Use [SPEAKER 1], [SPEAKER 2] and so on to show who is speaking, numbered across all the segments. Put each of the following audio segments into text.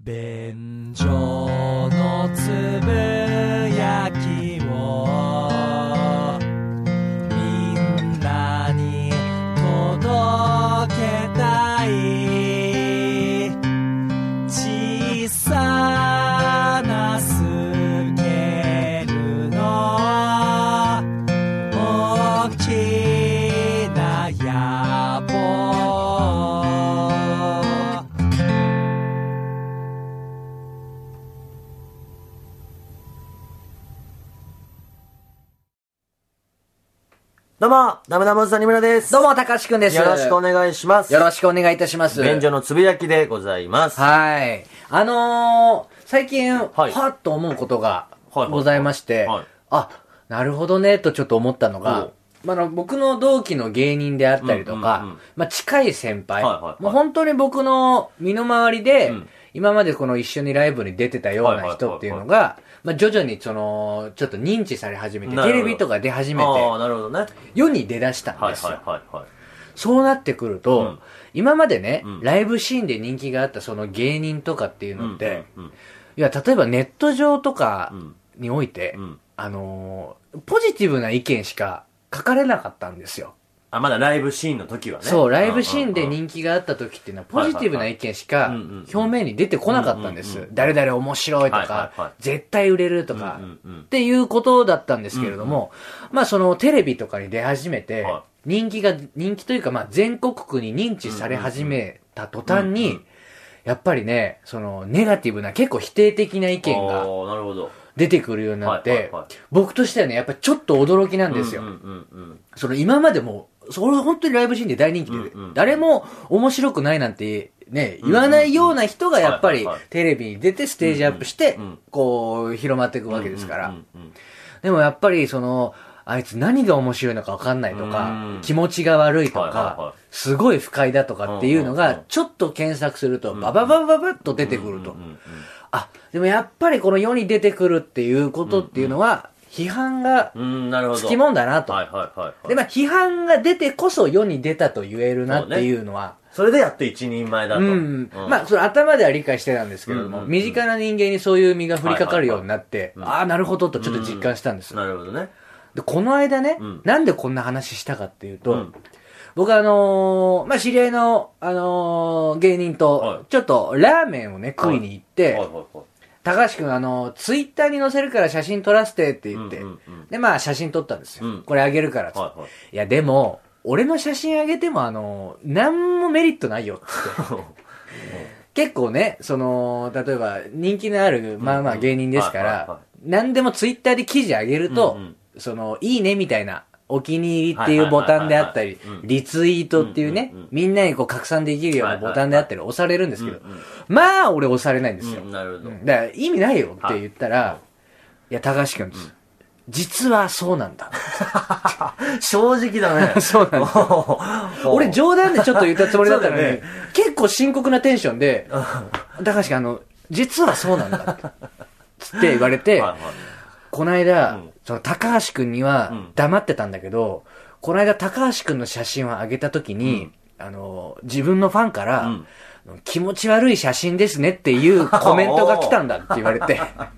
[SPEAKER 1] 便所のつぶやきをみんなに届けたい小さなスケールの大きな野望。
[SPEAKER 2] どうも、ダムダムおじさんにむらです。
[SPEAKER 3] どうも、たかしくんです。
[SPEAKER 2] よろしくお願いします。
[SPEAKER 3] よろしくお願いいたします。
[SPEAKER 2] 便所のつぶやきでございます。
[SPEAKER 3] はい。最近、はっと思うことがございまして、あ、なるほどね、とちょっと思ったのが、僕の同期の芸人であったりとか、近い先輩、もう本当に僕の身の回りで、今までこの一緒にライブに出てたような人っていうのが、徐々にちょっと認知され始めて、テレビとか出始めて、世に出だしたんですよ。そうなってくると、今までね、ライブシーンで人気があったその芸人とかっていうのって、いや、例えばネット上とかにおいて、ポジティブな意見しか書かれなかったんですよ。
[SPEAKER 2] あ、まだライブシーンの時はね。
[SPEAKER 3] そう、ライブシーンで人気があった時っていうのは、ポジティブな意見しか表面に出てこなかったんです。誰々面白いとか、絶対売れるとか、っていうことだったんですけれども、そのテレビとかに出始めて、人気というか、全国区に認知され始めた途端に、やっぱりね、そのネガティブな、結構否定的な意見が出てくるようになって、僕としてはね、やっぱりちょっと驚きなんですよ。その今までも、それ本当にライブシーンで大人気で、誰も面白くないなんてね、言わないような人がやっぱりテレビに出てステージアップして、こう広まっていくわけですから。でもやっぱりその、あいつ何が面白いのか分かんないとか、気持ちが悪いとか、すごい不快だとかっていうのが、ちょっと検索するとバババババッと出てくると。あ、でもやっぱりこの世に出てくるっていうことっていうのは、批判がつきもんだなと。で、批判が出てこそ世に出たと言えるなっていうのは。
[SPEAKER 2] それでやって一人前だと。
[SPEAKER 3] それ頭では理解してたんですけれども、身近な人間にそういう身が降りかかるようになって、ああ、なるほどとちょっと実感したんです。
[SPEAKER 2] なるほどね。
[SPEAKER 3] で、この間ね、なんでこんな話したかっていうと、僕知り合いの、芸人と、ちょっとラーメンをね、食いに行って、高橋くんツイッターに載せるから写真撮らせてって言って、で、写真撮ったんですよ。これあげるからって。いや、でも、俺の写真あげてもなんもメリットないよって。結構ね、例えば人気のある、芸人ですから、何でもツイッターで記事あげると、いいねみたいな、お気に入りっていうボタンであったり、リツイートっていうね、みんなにこう拡散できるようなボタンであったり押されるんですけど、俺押されないんですよ。
[SPEAKER 2] なるほど。
[SPEAKER 3] だから意味ないよって言ったら、いや、高橋くん、実はそうなんだ。
[SPEAKER 2] 正直だね。
[SPEAKER 3] そうなんだ。俺冗談でちょっと言ったつもりだったのに、結構深刻なテンションで、高橋くん、実はそうなんだ。つって言われて、この間、その高橋くんには黙ってたんだけど、この間高橋くんの写真を上げたときに、自分のファンから、気持ち悪い写真ですねっていうコメントが来たんだって言われて、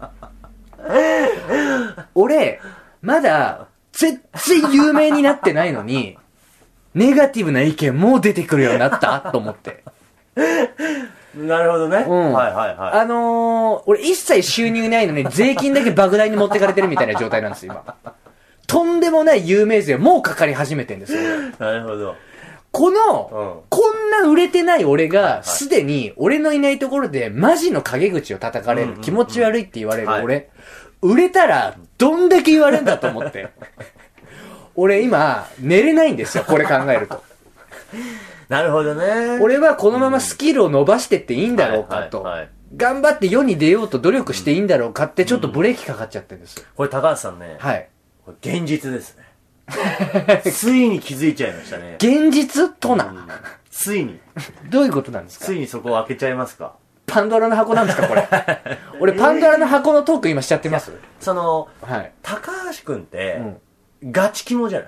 [SPEAKER 3] 俺、まだ全然有名になってないのに、ネガティブな意見もう出てくるようになったと思って。
[SPEAKER 2] なるほどね。
[SPEAKER 3] 俺一切収入ないのに税金だけ莫大に持ってかれてるみたいな状態なんですよ、今。とんでもない有名税もうかかり始めてんですよ。
[SPEAKER 2] なるほど。
[SPEAKER 3] こんな売れてない俺が、すでに俺のいないところでマジの陰口を叩かれる、気持ち悪いって言われる俺、売れたらどんだけ言われるんだと思って。俺今、寝れないんですよ、これ考えると。
[SPEAKER 2] なるほどね。
[SPEAKER 3] 俺はこのままスキルを伸ばしてっていいんだろうかと。頑張って世に出ようと努力していいんだろうかってちょっとブレーキかかっちゃってるんです。
[SPEAKER 2] これ高橋さんね。
[SPEAKER 3] はい。
[SPEAKER 2] これ現実ですね。ついに気づいちゃいましたね。
[SPEAKER 3] 現実とな。
[SPEAKER 2] ついに。
[SPEAKER 3] どういうことなんですか？
[SPEAKER 2] ついにそこを開けちゃいますか？
[SPEAKER 3] パンドラの箱なんですかこれ。俺パンドラの箱のトーク今しちゃってます？
[SPEAKER 2] 高橋くんって、ガチキモじゃない？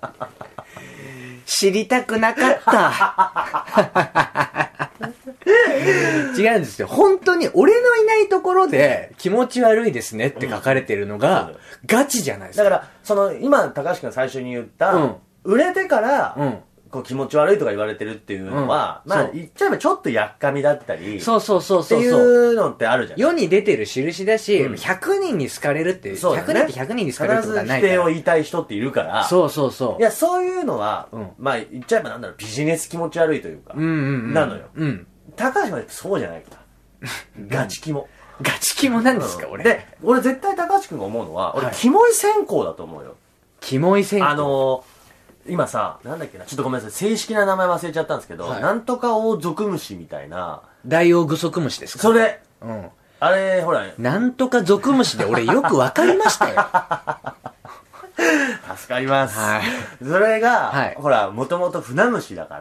[SPEAKER 2] 知りたくなかった。
[SPEAKER 3] 違うんですよ。本当に俺のいないところで気持ち悪いですねって書かれてるのが、ガチじゃないですか。
[SPEAKER 2] だから、今、高橋君が最初に言った、売れてから、こう気持ち悪いとか言われてるっていうのは、まあ言っちゃえばちょっとやっかみだったり、
[SPEAKER 3] そうって
[SPEAKER 2] いうのってあるじゃん。
[SPEAKER 3] 世に出てる印だし、100人に好かれるって、100人って100人に好かれるってことはないから。
[SPEAKER 2] 必ず否定を言いたい人っているから、
[SPEAKER 3] そう。
[SPEAKER 2] いや、そういうのは、まあ言っちゃえばビジネス気持ち悪いというか、なのよ。高橋はそうじゃないから。ガチキモ。
[SPEAKER 3] ガチキモなんですか、俺。
[SPEAKER 2] で、俺絶対高橋君が思うのは、俺、キモい選考だと思うよ。
[SPEAKER 3] キモい選考
[SPEAKER 2] 今さ、なんだっけな、ちょっとごめんなさい、正式な名前忘れちゃったんですけど、なんとかオオゾクムシみたいな。
[SPEAKER 3] ダイオウグソクムシですか？
[SPEAKER 2] それ。あれ、ほら。
[SPEAKER 3] なんとかゾクムシで俺よくわかりましたよ。
[SPEAKER 2] 助かります。それが、ほら、もともと船虫だから、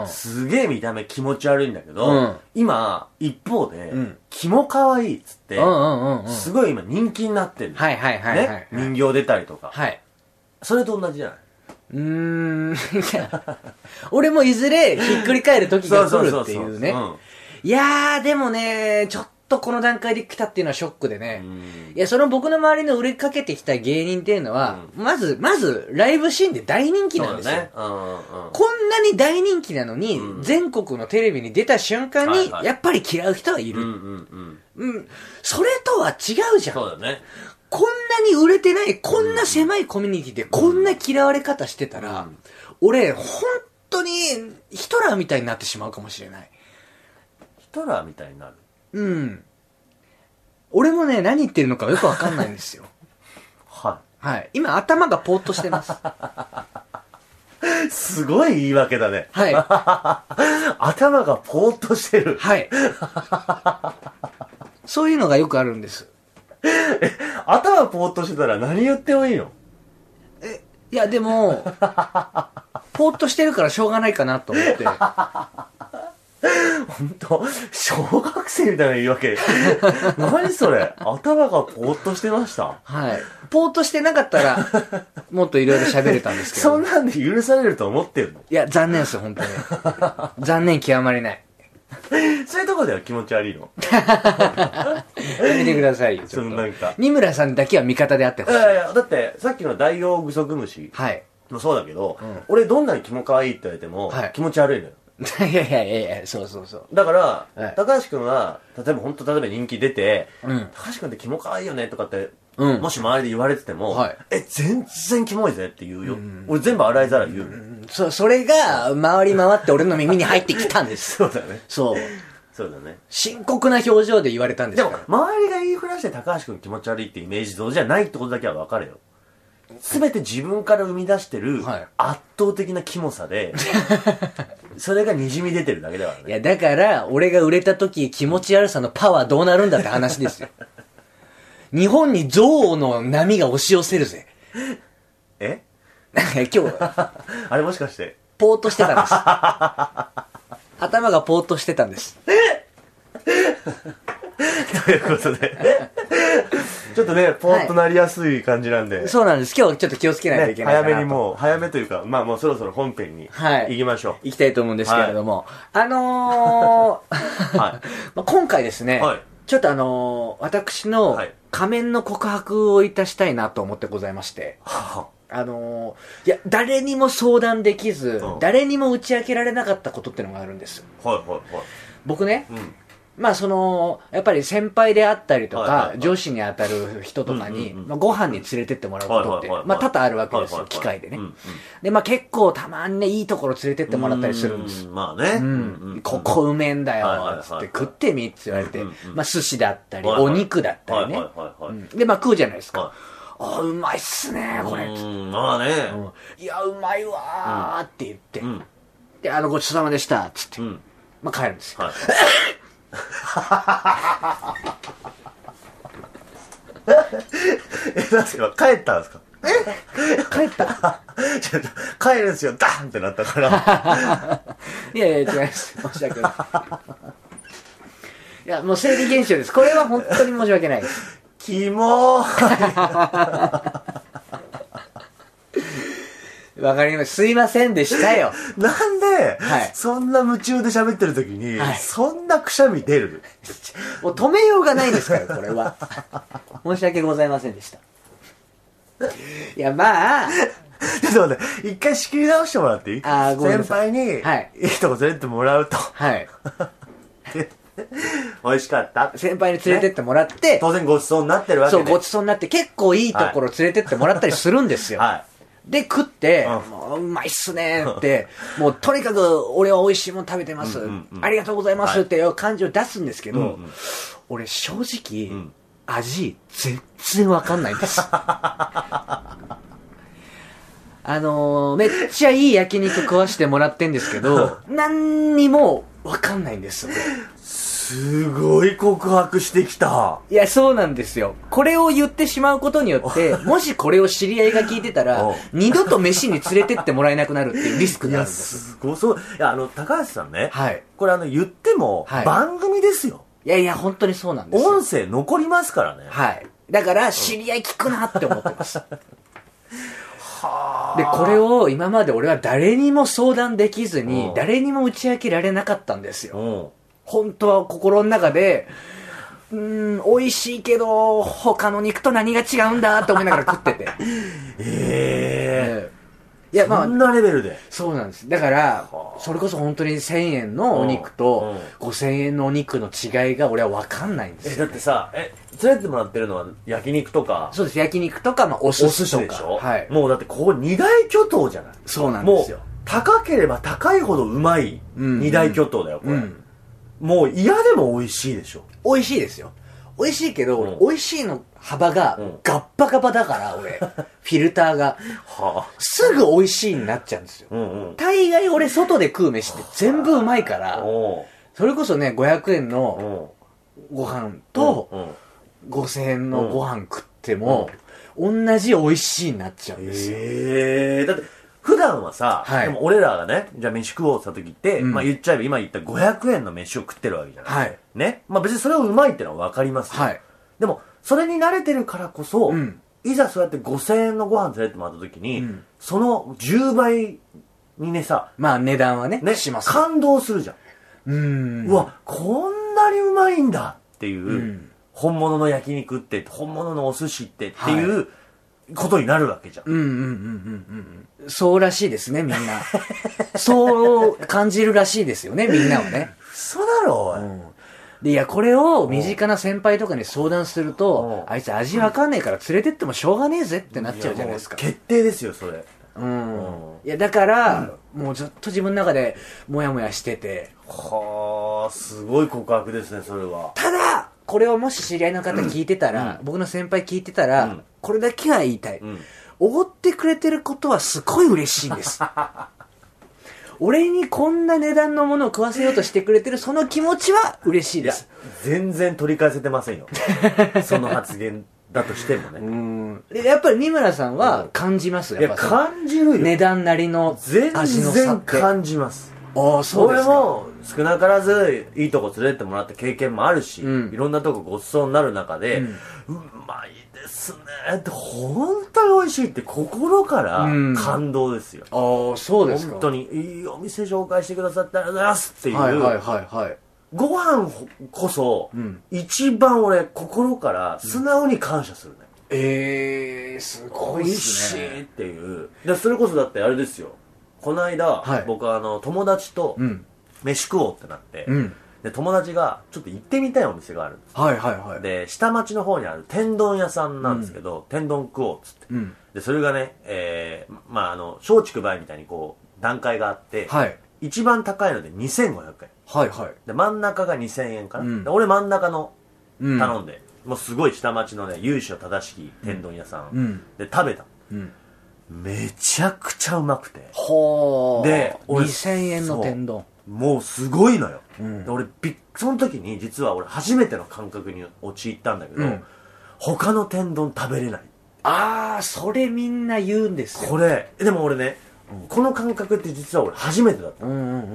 [SPEAKER 2] すげえ見た目気持ち悪いんだけど、今、一方で、キモ可愛いっつって、すごい今人気になってる。ね。人形出たりとか。それと同じじゃない？
[SPEAKER 3] 俺もいずれひっくり返る時が来るっていうね。いやー、でもね、ちょっとこの段階で来たっていうのはショックでね。いや、その僕の周りの売れかけてきた芸人っていうのは、まず、ライブシーンで大人気なんですよ。こんなに大人気なのに、全国のテレビに出た瞬間に、やっぱり嫌う人はいる。それとは違うじゃん。
[SPEAKER 2] そうだね。
[SPEAKER 3] こんなに売れてない、こんな狭いコミュニティでこんな嫌われ方してたら、俺、本当にヒトラーみたいになってしまうかもしれない。
[SPEAKER 2] ヒトラーみたいになる？
[SPEAKER 3] 俺もね、何言ってるのかよくわかんないんですよ。
[SPEAKER 2] はい。
[SPEAKER 3] 今頭がポーっとしてます。
[SPEAKER 2] すごい言い訳だね。頭がポーっとしてる。
[SPEAKER 3] そういうのがよくあるんです。
[SPEAKER 2] 頭ポーっとしてたら何言ってもいいの？
[SPEAKER 3] いやでもポーっとしてるからしょうがないかなと思って。
[SPEAKER 2] 本当小学生みたいな言い訳。何それ？頭がポーっとしてました？
[SPEAKER 3] ポーっとしてなかったらもっといろいろ喋れたんですけど。
[SPEAKER 2] そんなんで許されると思ってるの？
[SPEAKER 3] いや残念ですよ本当に。残念極まりない。
[SPEAKER 2] そういうとこでは気持ち悪いの？
[SPEAKER 3] やめてくださいよ、ちょっと。二村さんだけは味方であってほしい。
[SPEAKER 2] だって、さっきのダイオウグソクムシもそうだけど、俺どんなにキモ可愛いって言われても、気持ち悪いのよ。
[SPEAKER 3] いや、そう。
[SPEAKER 2] だから、高橋くんは、例えば人気出て、高橋くんってキモ可愛いよねとかって、もし周りで言われてても、全然キモいぜって言うよ。俺全部洗いざらい言うよ。
[SPEAKER 3] それが、回り回って俺の耳に入ってきたんです。
[SPEAKER 2] そうだね。
[SPEAKER 3] そうだね。深刻な表情で言われたんですから。
[SPEAKER 2] でも、周りが言いふらして高橋くん気持ち悪いってイメージ像じゃないってことだけは分かれよ。すべて自分から生み出してる圧倒的なキモさで、それが滲み出てるだけだからね。
[SPEAKER 3] いや、だから、俺が売れた時気持ち悪さのパワーどうなるんだって話ですよ。日本に憎悪の波が押し寄せるぜ。なんか今日、
[SPEAKER 2] あれもしかして、
[SPEAKER 3] ポーっとしてたんです。頭がポーっとしてたんです。
[SPEAKER 2] ということで、ちょっとね、ポーっとなりやすい感じなんで。
[SPEAKER 3] そうなんです。今日ちょっと気をつけないといけないかなと。
[SPEAKER 2] 早めというか、まあもうそろそろ本編に行きましょう。
[SPEAKER 3] 行きたいと思うんですけれども。今回ですね、ちょっと私の仮面の告白をいたしたいなと思ってございまして。いや、誰にも相談できず、誰にも打ち明けられなかったことってのがあるんです。僕ね、まあやっぱり先輩であったりとか、上司に当たる人とかに、ご飯に連れてってもらうことって、まあ多々あるわけですよ、機会でね。で、まあ結構たまにね、いいところ連れてってもらったりするんです。
[SPEAKER 2] まあね。
[SPEAKER 3] ここうめえんだよ、つって食ってみって言われて、まあ寿司だったり、お肉だったりね。で、まあ食うじゃないですか。うまいっすね、これ。
[SPEAKER 2] まあね。
[SPEAKER 3] いや、うまいわーって言って。で、ごちそうさまでした、つって。まあ帰るんですよ。
[SPEAKER 2] なんすか帰ったんですか？
[SPEAKER 3] 帰った
[SPEAKER 2] ちょっと帰るんですよ、ダーンってなったから。
[SPEAKER 3] いや、違います。申し訳ない。いや、もう生理現象です。これは本当に申し訳ないです。
[SPEAKER 2] キモー
[SPEAKER 3] わかります。すいませんでしたよ。
[SPEAKER 2] なんで、
[SPEAKER 3] はい、
[SPEAKER 2] そんな夢中で喋ってる時に、はい、そんなくしゃみ出る
[SPEAKER 3] もう止めようがないんですから、これは。申し訳ございませんでした。いや、まあ。
[SPEAKER 2] ちょっと待って、一回仕切り直してもらっていい？
[SPEAKER 3] ごめんなさい。
[SPEAKER 2] 先輩に、はい、いいとこ連れてってもらうと。はい。美味しかった。
[SPEAKER 3] 先輩に連れてってもらって、
[SPEAKER 2] 当然ごちそうになってるわけで。
[SPEAKER 3] そう、ごちそうになって結構いいところ連れてってもらったりするんですよ。はい。で、食って、もう、うまいっすねって、もう、とにかく、俺は美味しいもの食べてます。ありがとうございますっていう感じを出すんですけど、俺、正直、味、全然わかんないんです。めっちゃいい焼肉食わしてもらってんですけど、何にもわかんないんですよ。
[SPEAKER 2] すごい告白してきた。
[SPEAKER 3] いや、そうなんですよ。これを言ってしまうことによって、もしこれを知り合いが聞いてたら、二度と飯に連れてってもらえなくなるっていうリスクがあるんです。
[SPEAKER 2] すごそう。いや、高橋さんね。
[SPEAKER 3] はい。
[SPEAKER 2] これ言っても、番組ですよ。
[SPEAKER 3] いやいや、本当にそうなんですよ。
[SPEAKER 2] 音声残りますからね。
[SPEAKER 3] はい。だから、知り合い聞くなって思ってます。で、これを今まで俺は誰にも相談できずに、誰にも打ち明けられなかったんですよ。本当は心の中で、美味しいけど、他の肉と何が違うんだと思いながら食ってて。
[SPEAKER 2] いや、まあ、そんなレベルで。
[SPEAKER 3] そうなんです。だから、それこそ本当に1000円のお肉と5000円のお肉の違いが俺は分かんないんですよ。
[SPEAKER 2] だってさ、連れてってもらってるのは焼肉とか。
[SPEAKER 3] そうです、焼肉とか、まあ、お寿司とか。
[SPEAKER 2] お寿司でしょ？はい。もうだってここ二大巨頭じゃない？
[SPEAKER 3] そうなんですよ。
[SPEAKER 2] もう、高ければ高いほどうまい二大巨頭だよ、これ。もう嫌でも美味しいでしょ。
[SPEAKER 3] 美味しいですよ。美味しいけど、美味しいの幅がガッバガバだから、俺。フィルターが。すぐ美味しいになっちゃうんですよ。大概俺外で食う飯って全部うまいから、それこそね、500円のご飯と5000円のご飯食っても、同じ美味しいになっちゃうんですよ。
[SPEAKER 2] だって、普段はさ、でも俺らがね、じゃあ飯食おうって言った時って、まあ言っちゃえば今言った500円の飯を食ってるわけじゃない。はい。ね。まあ別にそれをうまいってのは分かりますよ。はい。でも、それに慣れてるからこそ、いざそうやって5000円のご飯連れてもらった時に、その10倍にねさ、
[SPEAKER 3] まあ値段はね、します。
[SPEAKER 2] 感動するじゃん。うわ、こんなにうまいんだっていう、本物の焼肉って、本物のお寿司ってっていう、ことになるわけじゃん。
[SPEAKER 3] そうらしいですね、みんな。そう感じるらしいですよね、みんなはね。
[SPEAKER 2] 嘘だろ、
[SPEAKER 3] で、いや、これを身近な先輩とかに相談すると、あいつ味わかんねえから連れてってもしょうがねえぜってなっちゃうじゃないですか。
[SPEAKER 2] 決定ですよ、それ。
[SPEAKER 3] いや、だから、もうずっと自分の中でもやもやしてて。
[SPEAKER 2] はあ、すごい告白ですね、それは。
[SPEAKER 3] ただ、これをもし知り合いの方聞いてたら、僕の先輩聞いてたら、これだけは言いたい。おごってくれてることはすごい嬉しいんです。俺にこんな値段のものを食わせようとしてくれてるその気持ちは嬉しいです。
[SPEAKER 2] 全然取り返せてませんよ。その発言だとしてもね。
[SPEAKER 3] でやっぱり三村さんは感じます。
[SPEAKER 2] やっぱ感じるよ。
[SPEAKER 3] 値段なりの味の差って。
[SPEAKER 2] 全然感じます。
[SPEAKER 3] ああ、そうですか。
[SPEAKER 2] 俺も少なからずいいとこ連れてってもらった経験もあるし、いろんなとこごちそうになる中で、うまいですねって本当に美味しいって心から感動ですよ。
[SPEAKER 3] ああ、そうですか。
[SPEAKER 2] 本当にいいお店紹介してくださってありがとうございますっていう。ご飯こそ、一番俺心から素直に感謝する
[SPEAKER 3] ね。すごいっすね。美味しい
[SPEAKER 2] っていう。でそれこそだってあれですよ。この間、僕友達と飯食おうってなって、で友達がちょっと行ってみたいお店があるんです。で下町の方にある天丼屋さんなんですけど、天丼食おうっつって、でそれがね、まあ松竹梅みたいにこう段階があって、一番高いので2500円、で真ん中が2000円かな、で俺真ん中の頼んで、もうすごい下町のね由緒正しき天丼屋さん、で食べた、めちゃくちゃうまくて。
[SPEAKER 3] で、2000円の天丼。
[SPEAKER 2] もうすごいのよ。で俺、その時に実は俺初めての感覚に陥ったんだけど、他の天丼食べれない。
[SPEAKER 3] あー、それみんな言うんですよ。
[SPEAKER 2] これ、でも俺ね、この感覚って実は俺初めてだった。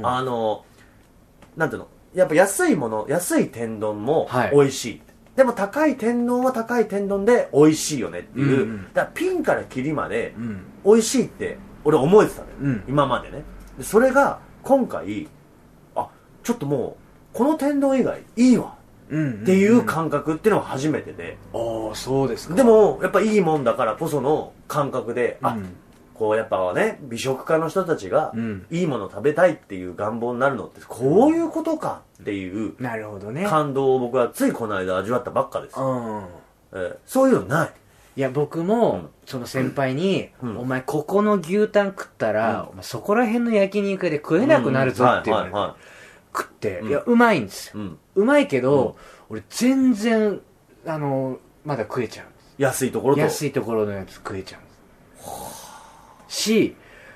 [SPEAKER 2] なんていうの、やっぱ安いもの、安い天丼も美味しい。でも高い天丼は高い天丼で美味しいよねっていう、だからピンからキリまで美味しいって俺思えてたのよ、今までね。でそれが今回ちょっともうこの天丼以外いいわっていう感覚っていうのは初めてで、
[SPEAKER 3] ああそうですか。
[SPEAKER 2] でもやっぱいいもんだからこその感覚で、こうやっぱね美食家の人たちがいいもの食べたいっていう願望になるのってこういうことかっていう
[SPEAKER 3] なるほどね
[SPEAKER 2] 感動を僕はついこの間味わったばっかです、そういうのない。
[SPEAKER 3] いや僕もその先輩に、お前ここの牛タン食ったら、お前そこら辺の焼肉屋で食えなくなるぞって言われて食って、いやうまいんですよ、うまいけど、俺全然まだ食えちゃう。
[SPEAKER 2] 安いところ
[SPEAKER 3] のやつ食えちゃうし、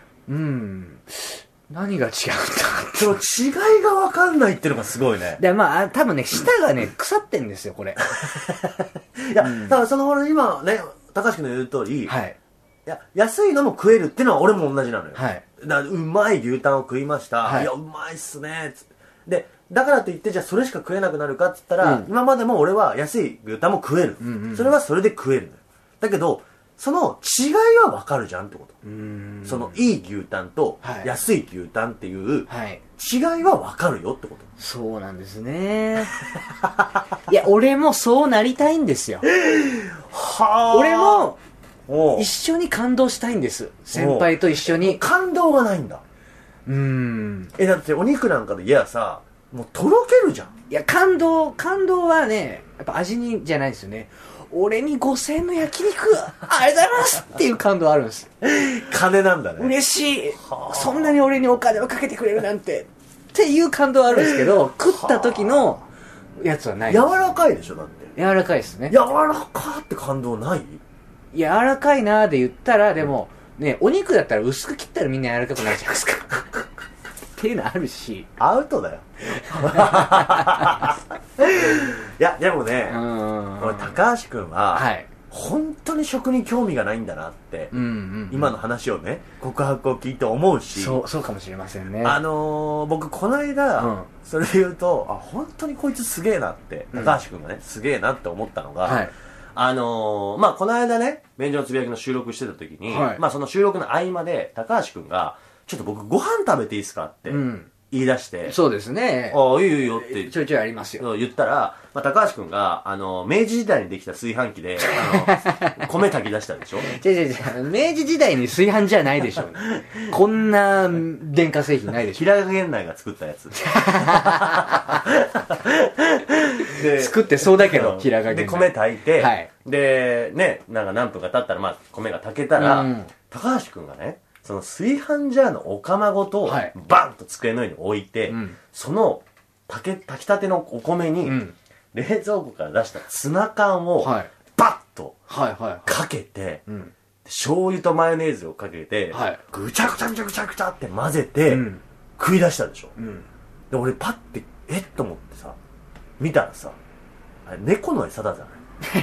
[SPEAKER 3] 何が違うんだ
[SPEAKER 2] その違いが分かんないっていうのがすごいね。
[SPEAKER 3] でまあ多分ね舌がね腐ってんですよこれ
[SPEAKER 2] いや、だからその俺今ね高橋君の言う通り、いや安いのも食えるっていうのは俺も同じなのよ、だうまい牛タンを食いました、いやうまいっすねつってでだからといってじゃあそれしか食えなくなるかっつったら、今までも俺は安い牛タンも食える、それはそれで食えるのよ。だけどその違いは分かるじゃんってこと。そのいい牛タンと安い牛タンっていう違いは分かるよってこと。
[SPEAKER 3] そうなんですねいや俺もそうなりたいんですよ俺も一緒に感動したいんです。先輩と一緒に。
[SPEAKER 2] 感動がないんだ。だってお肉なんかでいやさもうとろけるじゃん。
[SPEAKER 3] いや感動はねやっぱ味にじゃないですよね。俺に5000円の焼肉ありがとうございますっていう感動あるんです
[SPEAKER 2] 金なんだね。
[SPEAKER 3] 嬉しい。そんなに俺にお金をかけてくれるなんてっていう感動あるんですけど、食った時のやつはないです。
[SPEAKER 2] 柔らかいでしょだって。
[SPEAKER 3] 柔らかいですね。
[SPEAKER 2] 柔らかって感動ない？
[SPEAKER 3] 柔らかいなーで言ったらでもねお肉だったら薄く切ったらみんな柔らかくなるじゃないですかっていうのあるし
[SPEAKER 2] アウトだよいやでもね俺高橋君は、本当に食に興味がないんだなって、今の話をね告白を聞いて思うし、
[SPEAKER 3] そうかもしれませんね。
[SPEAKER 2] 僕この間、それ言うと本当にこいつすげえなって、高橋君がねすげえなって思ったのが、まあこの間ね便所のつぶやきの収録してた時に、まあその収録の合間で高橋君がちょっと僕ご飯食べていいですかって言い出して、
[SPEAKER 3] そうですね。
[SPEAKER 2] いいよいいよって
[SPEAKER 3] ちょいちょいありますよ
[SPEAKER 2] 言ったら、まあ、高橋君が明治時代にできた炊飯器で米炊き出したでしょ。
[SPEAKER 3] 明治時代に炊飯じゃないでしょこんな電化製品ないでしょ。
[SPEAKER 2] 平賀源内が作ったやつ
[SPEAKER 3] 作ってそうだけど平賀源内
[SPEAKER 2] で米炊いて、でねなんか何分か経ったらまあ米が炊けたら、高橋君がねその炊飯ジャーのお釜ごと、バンと机の上に置いて、その炊きたてのお米に、冷蔵庫から出したツナ缶を、バッとかけて、醤油とマヨネーズをかけて、ぐちゃぐちゃぐちゃぐちゃぐちゃって混ぜて、食い出したでしょ。で俺パッてっと思ってさ見たらさあれ猫の餌だじゃない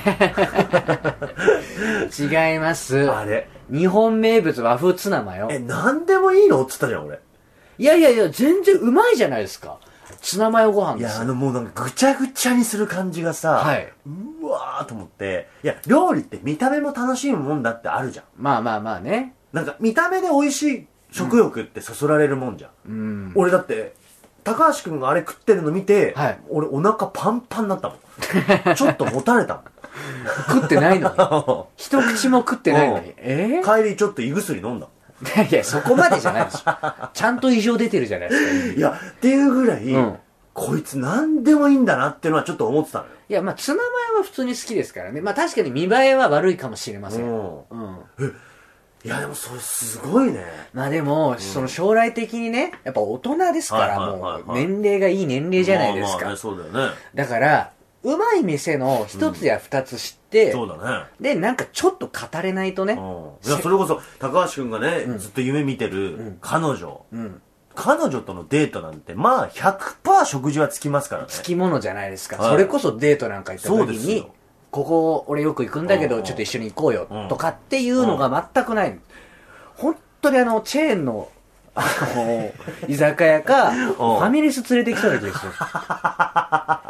[SPEAKER 3] 違います。
[SPEAKER 2] あれ
[SPEAKER 3] 日本名物和風ツナマヨ。
[SPEAKER 2] なんでもいいのっつったじゃん俺。
[SPEAKER 3] いや全然うまいじゃないですかツナマヨご飯ですよ。
[SPEAKER 2] いやもうなんかぐちゃぐちゃにする感じがさ、うわーと思って、いや料理って見た目も楽しむもんだってあるじゃん。
[SPEAKER 3] まあね。
[SPEAKER 2] なんか見た目で美味しい食欲ってそそられるもんじゃん。俺だって高橋君があれ食ってるの見て、俺お腹パンパンになったもんちょっともたれたもん
[SPEAKER 3] 食ってないのに一口も食ってないのに、
[SPEAKER 2] 帰りちょっと胃薬飲んだ
[SPEAKER 3] いやそこまでじゃないでしょちゃんと異常出てるじゃないですか。
[SPEAKER 2] いやっていうぐらい、こいつ何でもいいんだなっていうのはちょっと思ってたのよ。
[SPEAKER 3] いやまあツナマヨは普通に好きですからね。まあ確かに見栄えは悪いかもしれません。
[SPEAKER 2] いやでもそれすごいね。
[SPEAKER 3] まあでも、その将来的にねやっぱ大人ですからもう年齢がいい年齢じゃないですか。
[SPEAKER 2] そうだよね。
[SPEAKER 3] だからうまい店の一つや二つ知って、
[SPEAKER 2] そうだね。
[SPEAKER 3] でなんかちょっと語れないとね。
[SPEAKER 2] いやそれこそ高橋君がね、ずっと夢見てる彼女、彼女とのデートなんてまあ 100% 食事はつきますからね。
[SPEAKER 3] つきものじゃないですか、それこそデートなんか行った時にここ俺よく行くんだけどちょっと一緒に行こうよとかっていうのが全くない。本当にチェーンの居酒屋かファミレス連れてきた時ですよ結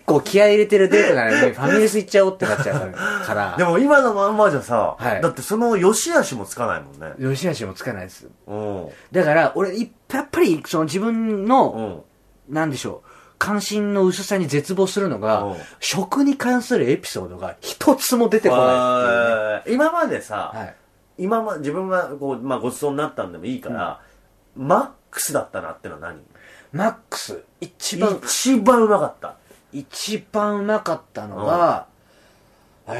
[SPEAKER 3] 構気合い入れてるデートなのにファミレス行っちゃおうってなっちゃうから。
[SPEAKER 2] でも今のまんまじゃさ、
[SPEAKER 3] はい、
[SPEAKER 2] だってその良し悪しもつかないもんね。
[SPEAKER 3] 良し悪しもつかないです。だから俺やっぱりその自分の、なんでしょう、関心の薄さに絶望するのが、食に関するエピソードが一つも出てこないっていうね。
[SPEAKER 2] 今までさ、はい、自分がこう、まあ、ごちそうになったんでもいいから、マックスだったなってのは何？
[SPEAKER 3] マックス一番
[SPEAKER 2] うまかった。
[SPEAKER 3] 一番うまかったのが、ラ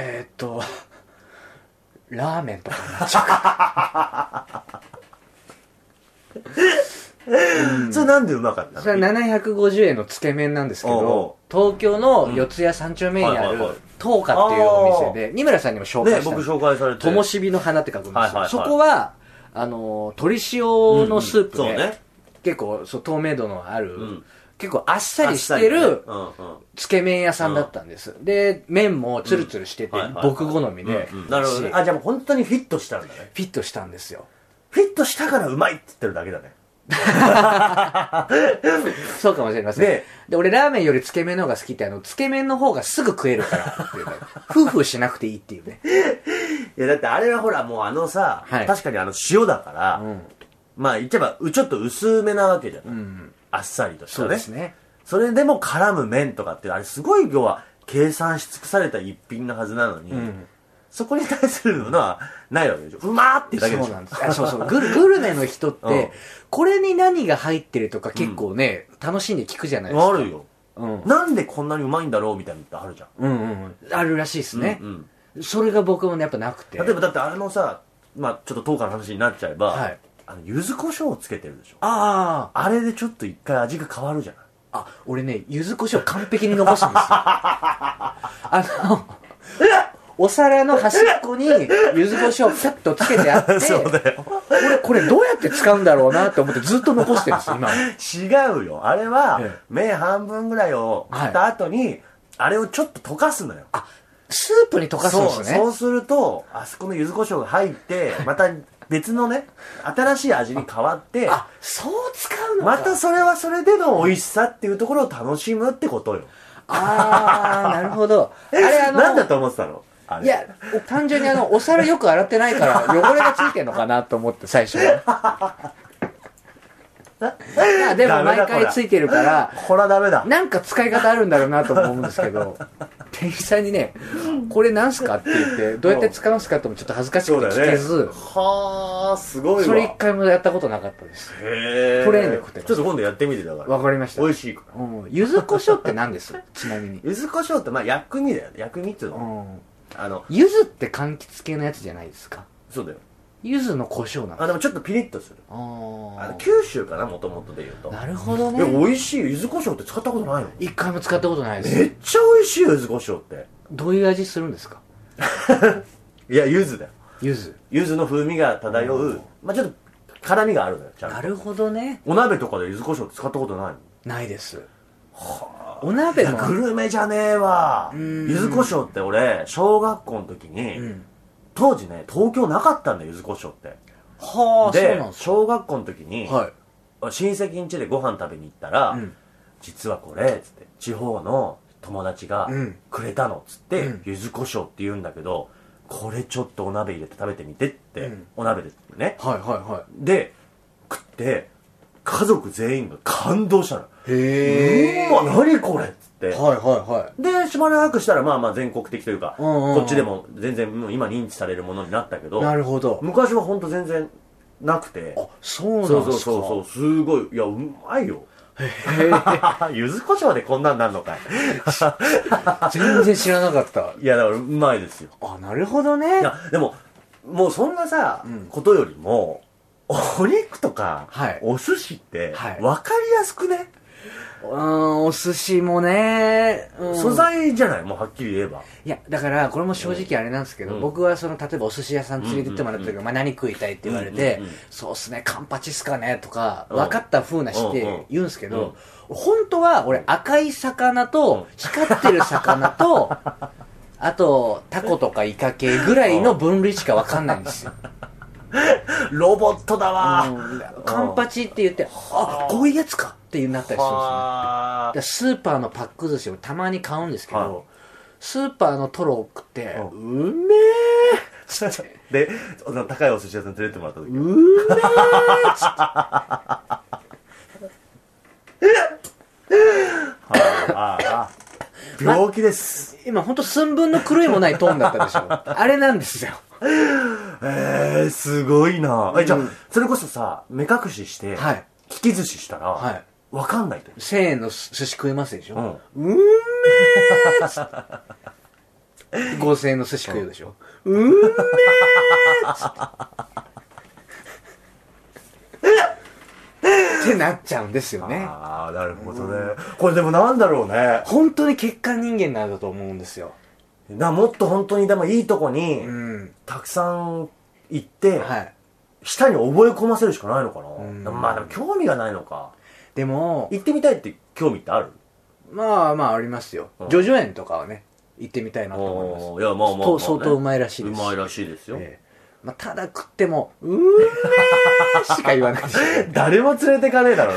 [SPEAKER 3] ーメンとかになっちゃ
[SPEAKER 2] う。それなんでうまかったの？
[SPEAKER 3] それは750円のつけ麺なんですけど、東京の四谷三丁目にある東華っていうお店で、二村さんにも紹介した
[SPEAKER 2] 僕紹介されて、
[SPEAKER 3] 灯火の花って書くんですよ。そこは鶏塩のスープで、結構透明度のある、結構あっさりしてるつけ麺屋さんだったんです。で麺もツルツルしてて僕好みで。
[SPEAKER 2] なるほどね。じゃあもう本当にフィットしたんだね。
[SPEAKER 3] フィットしたんですよ。
[SPEAKER 2] フィットしたからうまいって言ってるだけだね。
[SPEAKER 3] そうかもしれません。で俺ラーメンよりつけ麺の方が好きって、つけ麺の方がすぐ食えるからっていうね。夫婦しなくていいっていうね。
[SPEAKER 2] いやだってあれはほらもうさ、確かに塩だから、まあ言っちゃえばちょっと薄めなわけじゃない。あっさりとしたね。そうですね。それでも絡む麺とかってあれすごい要は計算し尽くされた一品のはずなのに、そこに対するのはないわけでしょ。うまーっていうだけでしょ。そうなんです。
[SPEAKER 3] そうそう。グルメの人って、これに何が入ってるとか結構ね、楽しんで聞くじゃないですか。
[SPEAKER 2] あるよ。なんでこんなにうまいんだろうみたいなのってあるじゃん。
[SPEAKER 3] あるらしいですね。それが僕もね、やっぱなくて。
[SPEAKER 2] 例えばだってさ、まあちょっと10日の話になっちゃえば、柚子胡椒をつけてるでしょ。あれでちょっと一回味が変わるじゃない。
[SPEAKER 3] 俺ね、柚子胡椒完璧に残すんですよ。お皿の端っこに柚子胡椒をピャッとつけてあって、
[SPEAKER 2] そうだよ。
[SPEAKER 3] これどうやって使うんだろうなって思ってずっと残してるんですよ、
[SPEAKER 2] 今。違うよ。あれは、麺半分ぐらいを切った後に、あれをちょっと溶かすのよ。
[SPEAKER 3] スープに溶かすんですね。
[SPEAKER 2] そうすると、あそこの柚子胡椒が入って、また別のね、新しい味に変わって、
[SPEAKER 3] そう使うのか。
[SPEAKER 2] またそれはそれでの美味しさっていうところを楽しむってことよ。
[SPEAKER 3] なるほど。あれ
[SPEAKER 2] なんだと思ってたの？
[SPEAKER 3] いや、単純にお皿よく洗ってないから汚れがついてんのかなと思って最初は。でも毎回ついてるから、
[SPEAKER 2] これはダメだ。
[SPEAKER 3] なんか使い方あるんだろうなと思うんですけど、店員さんにね、これなんすかって言って、どうやって使うんすかってもちょっと恥ずかしくて聞けず、
[SPEAKER 2] すごいわ。
[SPEAKER 3] それ一回もやったことなかったです。プレーンで食ってます。
[SPEAKER 2] ちょっと今度やってみてだから。
[SPEAKER 3] わかりました。
[SPEAKER 2] 美味しいから。
[SPEAKER 3] 柚子胡椒って何ですちなみに。
[SPEAKER 2] 柚子胡椒ってまあ薬味だよね。薬味っていうの。
[SPEAKER 3] 柚子って柑橘系のやつじゃないですか。
[SPEAKER 2] そうだよ。
[SPEAKER 3] 柚子の胡椒なん
[SPEAKER 2] でもちょっとピリッとする。九州かな、もともとで言うと。
[SPEAKER 3] なるほどね。
[SPEAKER 2] 美味しい。柚子胡椒って使ったことないの？
[SPEAKER 3] 一回も使ったことないです。
[SPEAKER 2] めっちゃ美味しいよ、柚子胡椒って。
[SPEAKER 3] どういう味するんですか？
[SPEAKER 2] いや、柚子だよ。
[SPEAKER 3] 柚
[SPEAKER 2] 子の風味が漂う、まあちょっと辛みがあるのよ、ちゃんと。
[SPEAKER 3] なるほどね。
[SPEAKER 2] お鍋とかで柚子胡椒って使ったことないの？
[SPEAKER 3] ないです。お鍋も
[SPEAKER 2] グルメじゃねえわ。柚子胡椒って俺小学校の時に、当時ね東京なかったんだよ、柚子胡椒って。で小学校の時に、親戚ん家でご飯食べに行ったら、実はこれつって地方の友達がくれたのっつって、柚子胡椒って言うんだけど、これちょっとお鍋入れて食べてみてって、お鍋でね、で食って家族全員が感動したの。何これっつって、でしばらくしたらまあまあ全国的というか、こっちでも全然もう今認知されるものになったけど、
[SPEAKER 3] なるほど。
[SPEAKER 2] 昔は本当全然なくて。
[SPEAKER 3] そうなんですか。
[SPEAKER 2] そうすごい、いやうまいよ。柚子胡椒でこんなんなんのかい。
[SPEAKER 3] 全然知らなかった。
[SPEAKER 2] いやだからうまいですよ。
[SPEAKER 3] なるほどね。
[SPEAKER 2] いやでももうそんなさ、ことよりもお肉とか、お寿司って分かりやすくね。
[SPEAKER 3] お寿司もね、
[SPEAKER 2] 素材じゃない、もうはっきり言えば。
[SPEAKER 3] いやだからこれも正直あれなんですけど、僕は例えばお寿司屋さん連れてってもらった時、何食いたいって言われて、そうっすねカンパチっすかねとか分かった風なして言うんですけど、本当は俺赤い魚と光ってる魚とあとタコとかイカ系ぐらいの分類しか分かんないんですよ。
[SPEAKER 2] ロボットだわ。
[SPEAKER 3] カンパチって言って、あ、こういうやつかっていうなったりするんですね。スーパーのパック寿司をたまに買うんですけど、スーパーのトロを食って、うめー
[SPEAKER 2] で、高いお寿司屋さん連れてもらった時、
[SPEAKER 3] うめー
[SPEAKER 2] 病気です。
[SPEAKER 3] 今ほんと寸分の狂いもないトーンだったでしょ。あれなんですよ。
[SPEAKER 2] すごいな。じゃあ、それこそさ、目隠しして、利き寿司したら、わかんないと。
[SPEAKER 3] 1000円の寿司食いますでしょ。めーっつって。5000円の寿司食うでしょ。めーっつって。ってなっちゃうんですよね。
[SPEAKER 2] ああ、なるほどね。これでもなんだろうね。
[SPEAKER 3] 本当に欠陥人間なんだと思うんですよ。
[SPEAKER 2] もっと本当にでもいいとこに、たくさん行って、舌に覚え込ませるしかないのかな。まあでも興味がないのか。
[SPEAKER 3] でも、
[SPEAKER 2] 行ってみたいって興味ってある？
[SPEAKER 3] まあまあありますよ。ジョジョ園とかはね、行ってみたいなと思います。
[SPEAKER 2] いや、まあまあ。
[SPEAKER 3] 相当うまいらしいです。
[SPEAKER 2] うまいらしいですよ。
[SPEAKER 3] まあ、ただ食っても、うめーしか言わないでしょ。
[SPEAKER 2] 誰も連れてかねえだろう。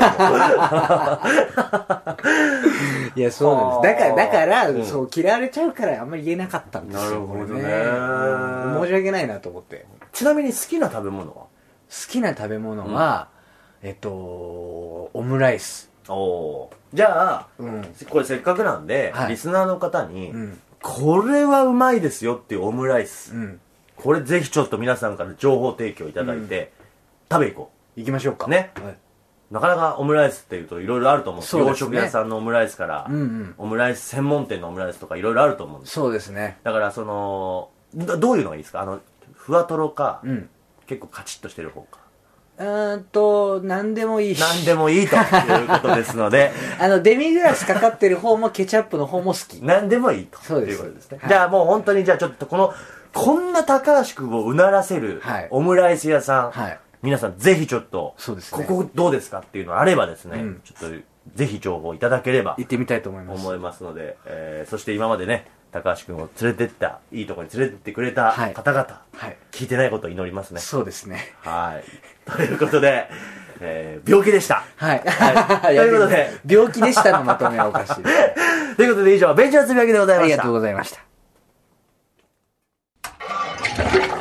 [SPEAKER 3] いや、そうなんです。だから、そう、嫌われちゃうからあんまり言えなかったんですよ。
[SPEAKER 2] なるほどね。
[SPEAKER 3] 申し訳ないなと思って。
[SPEAKER 2] ちなみに好きな食べ物は？
[SPEAKER 3] 好きな食べ物は、オムライス。
[SPEAKER 2] じゃあ、これせっかくなんで、リスナーの方に、これはうまいですよっていうオムライス。これぜひちょっと皆さんから情報提供いただいて、食べ行こ
[SPEAKER 3] う。行きましょうか。
[SPEAKER 2] ね。なかなかオムライスっていうといろいろあると思うんです。洋食屋さんのオムライスから、オムライス専門店のオムライスとかいろいろあると思うんです。
[SPEAKER 3] そうですね。
[SPEAKER 2] だからどういうのがいいですか？ふわとろか、結構カチッとしてる方か。
[SPEAKER 3] 何でもいいし。
[SPEAKER 2] 何でもいいということですので。
[SPEAKER 3] デミグラスかかってる方もケチャップの方も好き。
[SPEAKER 2] 何でもいいと。
[SPEAKER 3] そうです。
[SPEAKER 2] いうことですね。じゃあもう本当にじゃあちょっとこんな高橋君をうならせるオムライス屋さん、皆さんぜひちょっと、ここどうですかっていうのあればですね、ちょっとぜひ情報いただければ
[SPEAKER 3] 行ってみたいと思い
[SPEAKER 2] ますので、そして今までね、高橋君を連れてった、いいところに連れてってくれた方々、聞いてないことを祈りますね。
[SPEAKER 3] そうですね。
[SPEAKER 2] はい。ということで、病気でした。
[SPEAKER 3] はい。
[SPEAKER 2] ということで、
[SPEAKER 3] 病気でしたのまとめはおかしいです。
[SPEAKER 2] ということで以上、ベンチャーつぶやきでございました。
[SPEAKER 3] ありがとうございました。